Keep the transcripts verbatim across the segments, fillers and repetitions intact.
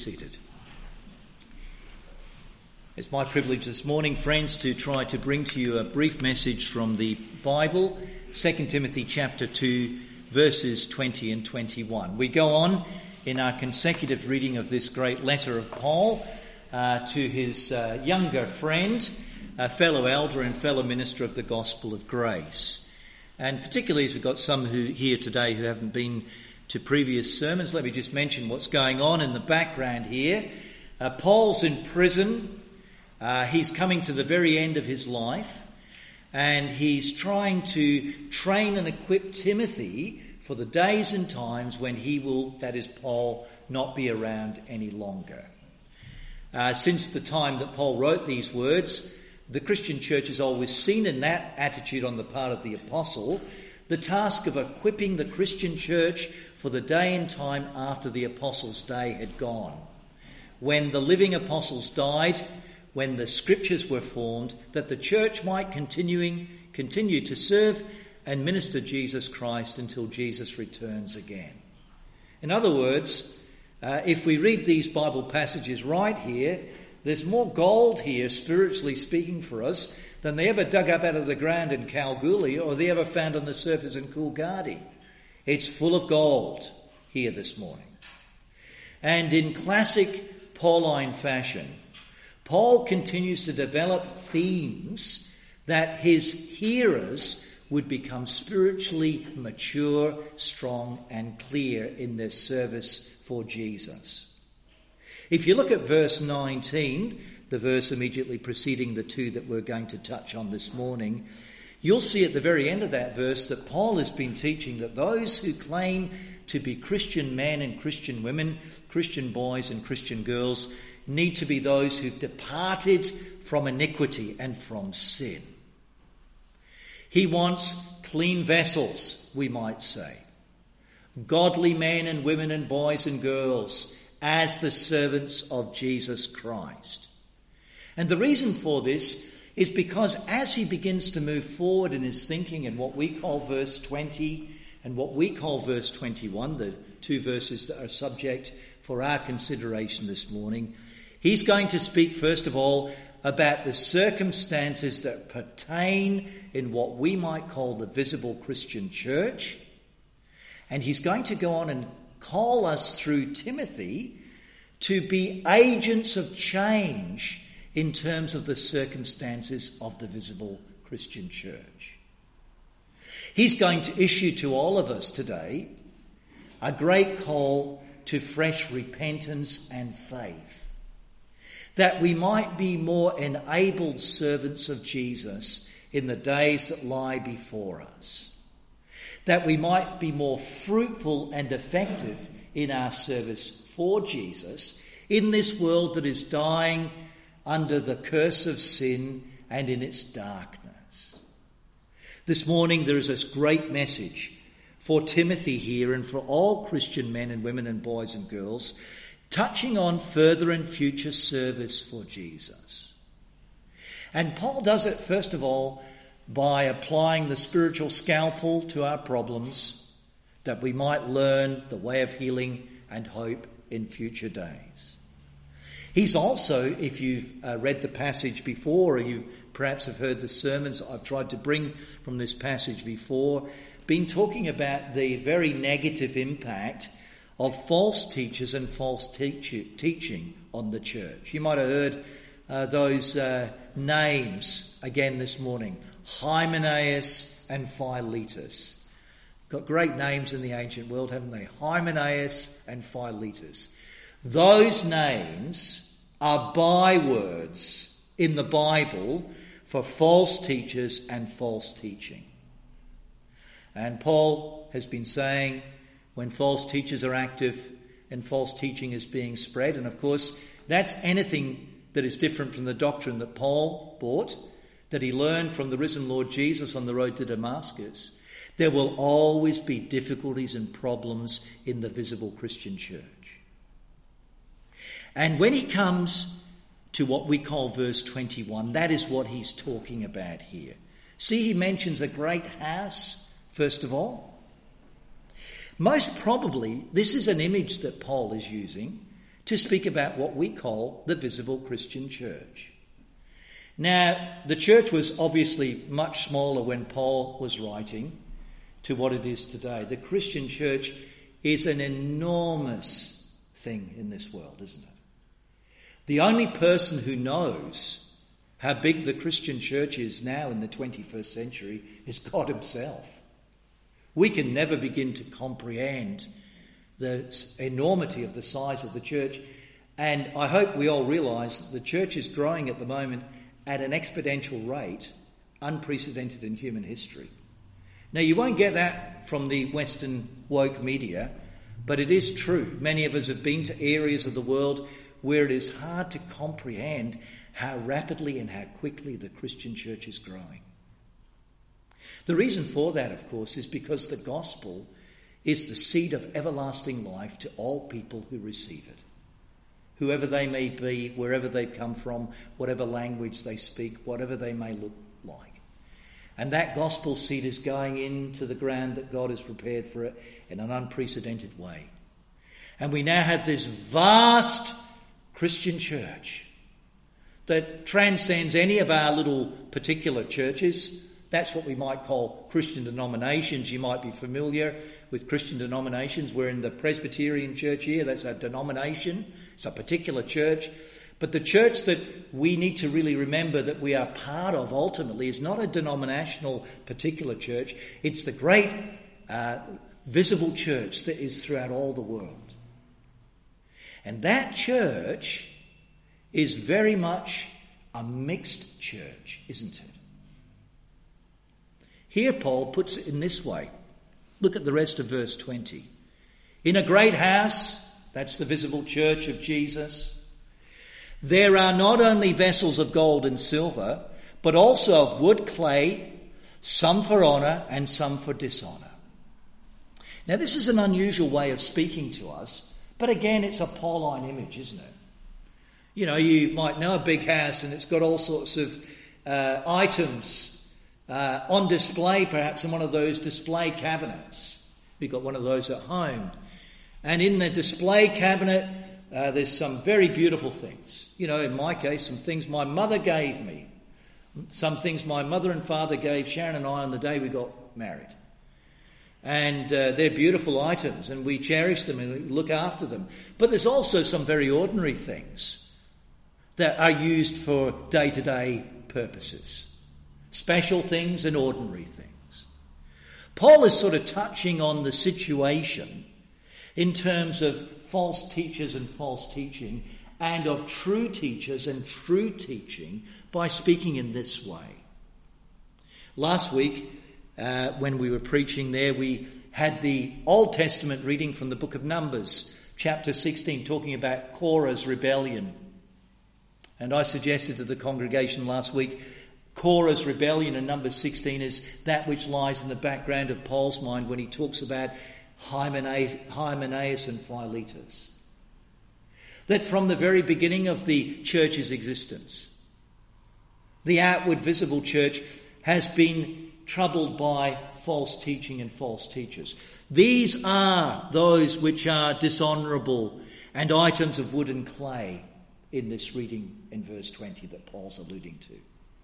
Seated. It's my privilege this morning, friends, to try to bring to you a brief message from the Bible, Second Timothy chapter two, verses twenty and twenty-one. We go on in our consecutive reading of this great letter of Paul uh, to his uh, younger friend, a fellow elder and fellow minister of the gospel of grace. And particularly as we've got some who here today who haven't been to previous sermons, let me just mention what's going on in the background here. Uh, Paul's in prison. Uh, he's coming to the very end of his life, and he's trying to train and equip Timothy for the days and times when he will, that is Paul, not be around any longer. Uh, since the time that Paul wrote these words, the Christian church has always seen in that attitude on the part of the apostle the task of equipping the Christian church for the day and time after the apostles' day had gone. When the living apostles died, when the scriptures were formed, that the church might continuing, continue to serve and minister Jesus Christ until Jesus returns again. In other words, uh, if we read these Bible passages right here, there's more gold here, spiritually speaking, for us than they ever dug up out of the ground in Kalgoorlie or they ever found on the surface in Coolgardie. It's full of gold here this morning. And in classic Pauline fashion, Paul continues to develop themes that his hearers would become spiritually mature, strong, and clear in their service for Jesus. If you look at verse nineteen, the verse immediately preceding the two that we're going to touch on this morning, you'll see at the very end of that verse that Paul has been teaching that those who claim to be Christian men and Christian women, Christian boys and Christian girls, need to be those who've departed from iniquity and from sin. He wants clean vessels, we might say, godly men and women and boys and girls as the servants of Jesus Christ. And the reason for this is because as he begins to move forward in his thinking in what we call verse twenty and what we call verse twenty-one, the two verses that are subject for our consideration this morning, he's going to speak first of all about the circumstances that pertain in what we might call the visible Christian church. And he's going to go on and call us through Timothy to be agents of change in terms of the circumstances of the visible Christian church. He's going to issue to all of us today a great call to fresh repentance and faith, that we might be more enabled servants of Jesus in the days that lie before us, that we might be more fruitful and effective in our service for Jesus in this world that is dying under the curse of sin and in its darkness. This morning there is this great message for Timothy here and for all Christian men and women and boys and girls, touching on further and future service for Jesus. And Paul does it first of all by applying the spiritual scalpel to our problems, that we might learn the way of healing and hope in future days. He's also, if you've uh, read the passage before, or you perhaps have heard the sermons I've tried to bring from this passage before, been talking about the very negative impact of false teachers and false teach- teaching on the church. You might have heard uh, those uh, names again this morning, Hymenaeus and Philetus. Got great names in the ancient world, haven't they? Hymenaeus and Philetus. Those names are bywords in the Bible for false teachers and false teaching. And Paul has been saying when false teachers are active and false teaching is being spread, and of course that's anything that is different from the doctrine that Paul brought, that he learned from the risen Lord Jesus on the road to Damascus, there will always be difficulties and problems in the visible Christian church. And when he comes to what we call verse twenty-one, that is what he's talking about here. See, he mentions a great house, first of all. Most probably, this is an image that Paul is using to speak about what we call the visible Christian church. Now, the church was obviously much smaller when Paul was writing to what it is today. The Christian church is an enormous thing in this world, isn't it? The only person who knows how big the Christian church is now in the twenty-first century is God himself. We can never begin to comprehend the enormity of the size of the church, and I hope we all realise that the church is growing at the moment at an exponential rate unprecedented in human history. Now, you won't get that from the Western woke media, but it is true. Many of us have been to areas of the world where it is hard to comprehend how rapidly and how quickly the Christian church is growing. The reason for that, of course, is because the gospel is the seed of everlasting life to all people who receive it. Whoever they may be, wherever they've come from, whatever language they speak, whatever they may look like. And that gospel seed is going into the ground that God has prepared for it in an unprecedented way. And we now have this vast Christian church that transcends any of our little particular churches. That's what we might call Christian denominations. You might be familiar with Christian denominations. We're in the Presbyterian church here. That's a denomination. It's a particular church. But the church that we need to really remember that we are part of ultimately is not a denominational particular church. It's the great uh, visible church that is throughout all the world. And that church is very much a mixed church, isn't it? Here Paul puts it in this way. Look at the rest of verse twenty. In a great house, that's the visible church of Jesus, there are not only vessels of gold and silver, but also of wood, clay, some for honour and some for dishonour. Now this is an unusual way of speaking to us, but again it's a Pauline image, isn't it? You know, you might know a big house and it's got all sorts of uh, items Uh, on display, perhaps in one of those display cabinets. We've got one of those at home. And in the display cabinet, uh, there's some very beautiful things. You know, in my case, some things my mother gave me. Some things my mother and father gave Sharon and I on the day we got married. And uh, they're beautiful items, and we cherish them and we look after them. But there's also some very ordinary things that are used for day-to-day purposes. Special things and ordinary things. Paul is sort of touching on the situation in terms of false teachers and false teaching, and of true teachers and true teaching by speaking in this way. Last week, uh, when we were preaching there, we had the Old Testament reading from the book of Numbers, chapter sixteen, talking about Korah's rebellion. And I suggested to the congregation last week, Korah's rebellion in Numbers sixteen is that which lies in the background of Paul's mind when he talks about Hymenaeus and Philetus. That from the very beginning of the church's existence, the outward visible church has been troubled by false teaching and false teachers. These are those which are dishonourable and items of wood and clay in this reading in verse twenty that Paul's alluding to.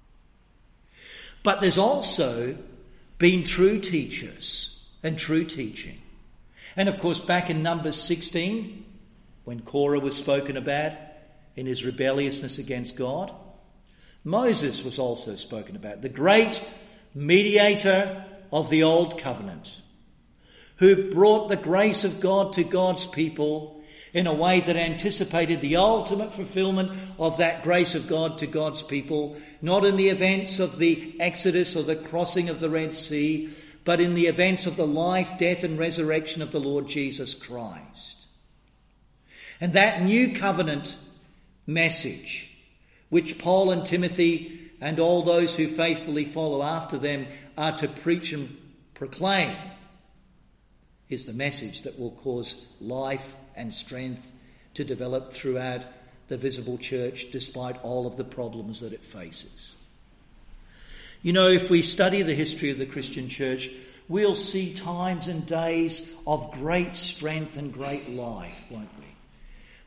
But there's also been true teachers and true teaching. And of course, back in Numbers sixteen, when Korah was spoken about in his rebelliousness against God, Moses was also spoken about, the great mediator of the old covenant, who brought the grace of God to God's people in a way that anticipated the ultimate fulfillment of that grace of God to God's people, not in the events of the Exodus or the crossing of the Red Sea, but in the events of the life, death and resurrection of the Lord Jesus Christ. And that new covenant message, which Paul and Timothy and all those who faithfully follow after them are to preach and proclaim, is the message that will cause life and strength to develop throughout the visible church despite all of the problems that it faces. You know, if we study the history of the Christian church, we'll see times and days of great strength and great life, won't we?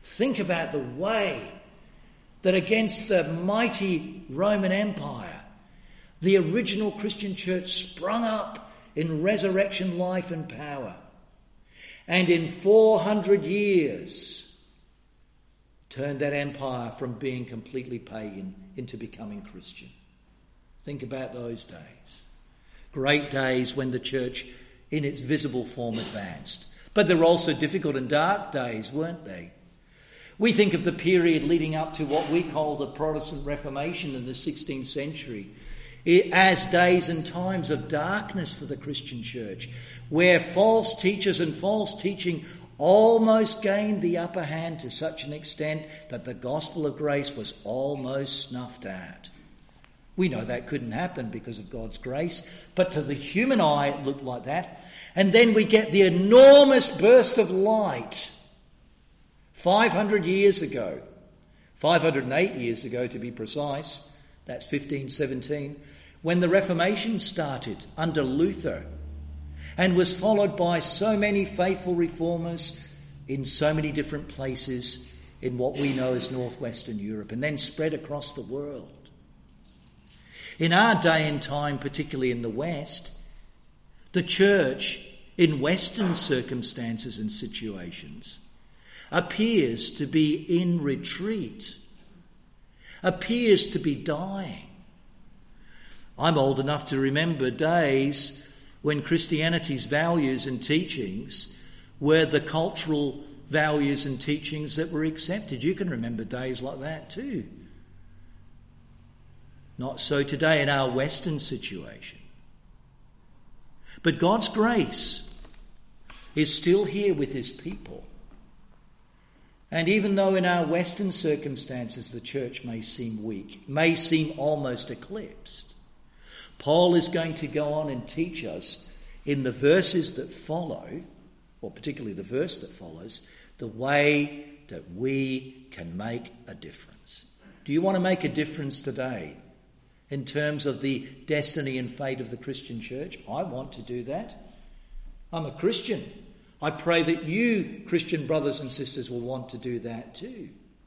Think about the way that against the mighty Roman Empire, the original Christian church sprung up in resurrection life and power. And in four hundred years, turned that empire from being completely pagan into becoming Christian. Think about those days. Great days when the church in its visible form advanced. But there were also difficult and dark days, weren't they? We think of the period leading up to what we call the Protestant Reformation in the sixteenth century as days and times of darkness for the Christian church, where false teachers and false teaching almost gained the upper hand to such an extent that the gospel of grace was almost snuffed out. We know that couldn't happen because of God's grace, but to the human eye it looked like that. And then we get the enormous burst of light five hundred years ago, five hundred eight years ago to be precise, that's fifteen seventeen, when the Reformation started under Luther and was followed by so many faithful reformers in so many different places in what we know as northwestern Europe, and then spread across the world. In our day and time, particularly in the West, the church in Western circumstances and situations appears to be in retreat, appears to be dying. I'm old enough to remember days when Christianity's values and teachings were the cultural values and teachings that were accepted. You can remember days like that too. Not so today in our Western situation. But God's grace is still here with his people. And even though in our Western circumstances the church may seem weak, may seem almost eclipsed, Paul is going to go on and teach us in the verses that follow, or particularly the verse that follows, the way that we can make a difference. Do you want to make a difference today in terms of the destiny and fate of the Christian church? I want to do that. I'm a Christian. I pray that you, Christian brothers and sisters, will want to do that too.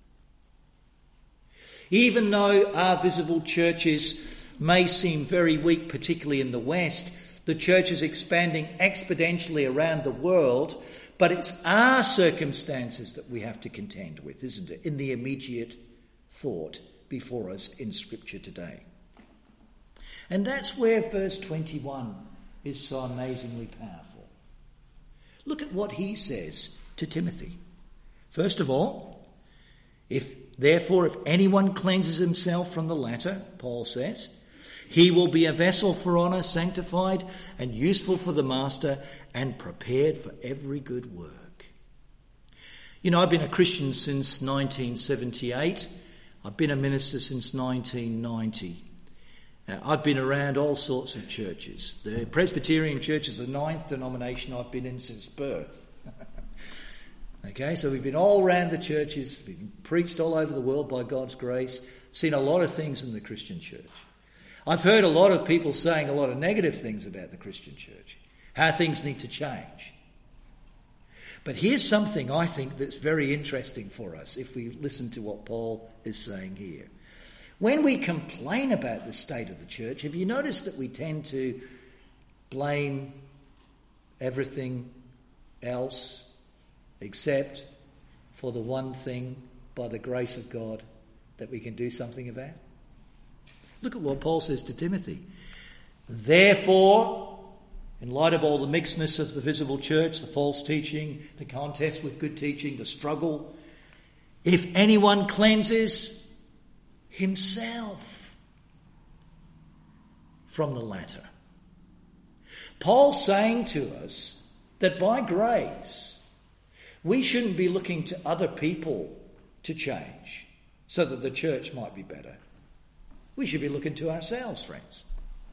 Even though our visible churches may seem very weak, particularly in the West, the church is expanding exponentially around the world, but it's our circumstances that we have to contend with, isn't it, in the immediate thought before us in Scripture today. And that's where verse twenty-one is so amazingly powerful. Look at what he says to Timothy. First of all, if therefore if anyone cleanses himself from the latter, Paul says, he will be a vessel for honour, sanctified and useful for the master, and prepared for every good work. You know, I've been a Christian since nineteen seventy-eight. I've been a minister since nineteen ninety. Now, I've been around all sorts of churches. The Presbyterian Church is the ninth denomination I've been in since birth. Okay, so we've been all around the churches, we've been preached all over the world by God's grace, seen a lot of things in the Christian church. I've heard a lot of people saying a lot of negative things about the Christian church, how things need to change. But here's something I think that's very interesting for us if we listen to what Paul is saying here. When we complain about the state of the church, have you noticed that we tend to blame everything else except for the one thing, by the grace of God, that we can do something about? Look at what Paul says to Timothy. Therefore, in light of all the mixedness of the visible church, the false teaching, the contest with good teaching, the struggle, if anyone cleanses himself from the latter. Paul's saying to us that by grace, we shouldn't be looking to other people to change so that the church might be better. We should be looking to ourselves, friends.